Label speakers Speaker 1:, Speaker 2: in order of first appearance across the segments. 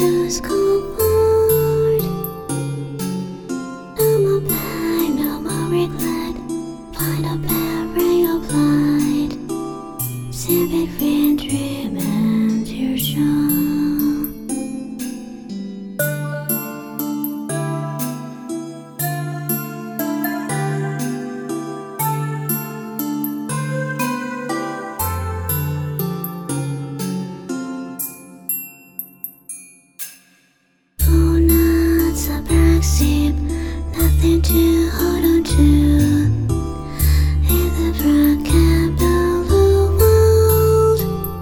Speaker 1: lose comfort. No more pain, no more regret. Find a better ray of light. See between dream and illusion. Not a backseat, nothing to hold on to. In the broken blue world,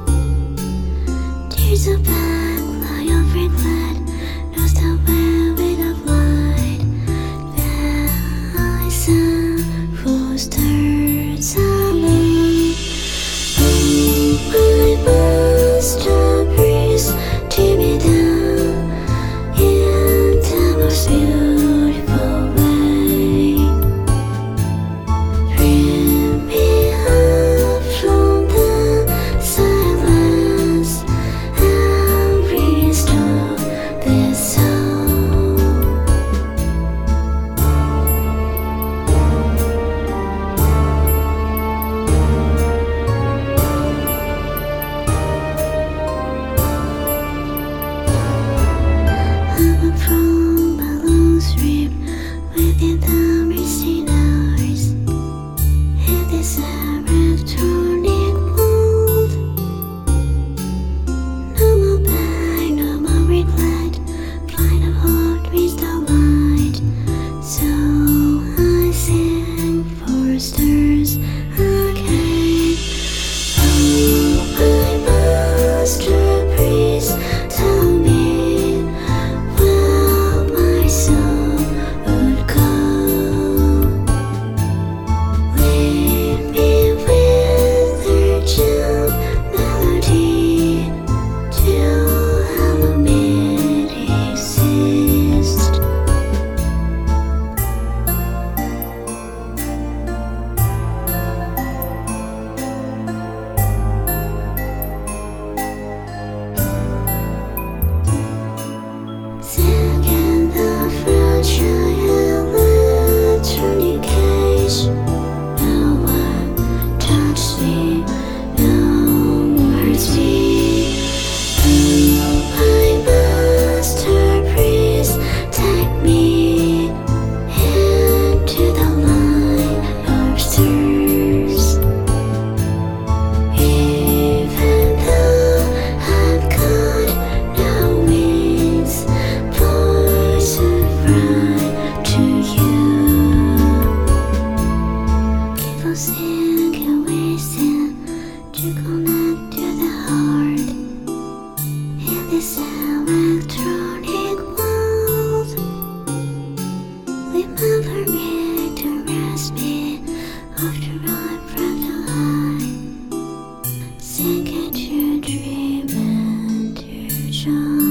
Speaker 1: tears of black, lie of regret, lost away with light. Eyes and roosters alone. Oh, my masterpiece, tear me down in the most beautiful way. Bring me up from the silence and restore this soul. I'm from a long strip within the misty hours. In this electronic world, no more pain, no more regret. Find a heart with the light. So I sing for stars again. Oh, my masterpiece, tell me where my soul would go. Lead me with their chill melody to help me exist. Second the fragile electronic cage. No one touched me, no words me. Oh, my masterpiece, take me into the line of stars. Even though I've got no wings, voice would fly to you. Keep on singing, wasting to connect to the heart. In this electronic world, remember me to rest me after I'm from the line. Sink into dream and illusion.